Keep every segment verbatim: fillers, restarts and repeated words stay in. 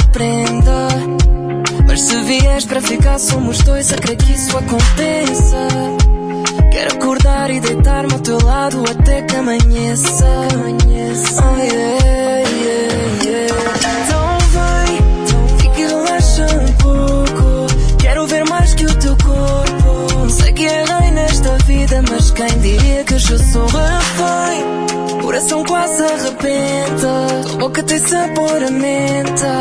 prenda. Mas se vieres para ficar, somos dois, a crer que isso a compensa. Quero acordar e deitar-me ao teu lado até que amanheça. Oh yeah, yeah, yeah. Então vem, fica e relaxa um pouco. Quero ver mais que o teu corpo. Sei que errei nesta vida, mas quem diria que hoje eu sou refém. Coração quase arrebenta, tua boca tem sabor a menta.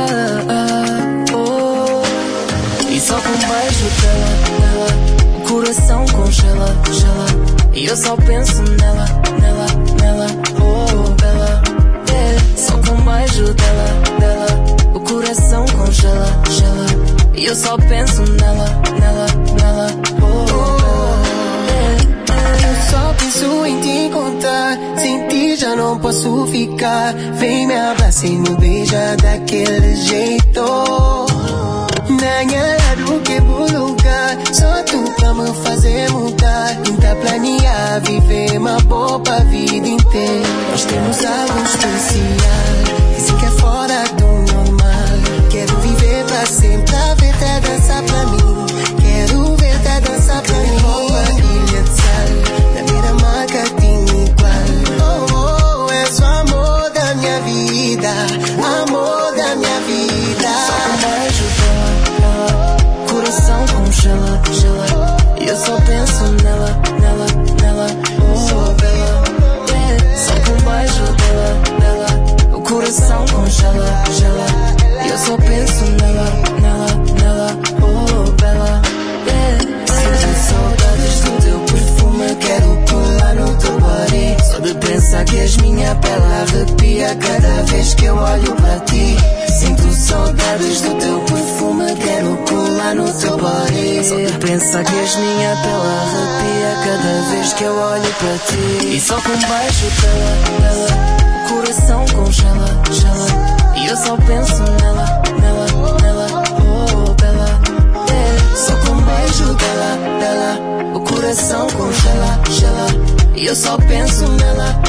Oh. E só com um beijo dela, dela, o coração congela, gela. E eu só penso nela, nela, nela. Oh, bela, yeah. Só com um beijo dela, dela, o coração congela, gela. E eu só penso nela, nela, nela. Oh, bela, yeah. Eu só penso em te encontrar, sem ti já não posso ficar. Vem me abraça e me beija daquele jeito. Nanha que bom lugar, só tu pra me fazer mudar. Tenta planear, viver uma boa vida inteira. Nós temos algo especial, dizem que é fora do normal. Quero viver pra sempre, a ver-te dançar pra mim. Quero ver-te dançar pra mim. Roupa, ilha de sal, na minha marca tinha igual. Oh, oh, és o amor da minha vida, amor da minha vida. Só com um beijo dela, coração congela, gela. E eu só penso nela, nela, nela. Oh, bela, yeah. Só com um beijo dela, dela, o coração congela, gela. E eu só penso nela, nela, nela. Oh, bela, yeah. Sinto saudades do teu perfume, quero pular no teu body. Só de pensar que és minha pele arrepia cada vez que eu olho para ti. Sinto saudades do teu perfume, quero pular no teu body. Só de pensar que és minha pele arrepia cada vez que eu olho para ti. E só com um beijo dela, dela, o coração congela, gela. E eu só penso nela, nela, nela. Oh, bela, yeah. Só com um beijo dela, dela, o coração congela, gela. E eu só penso nela,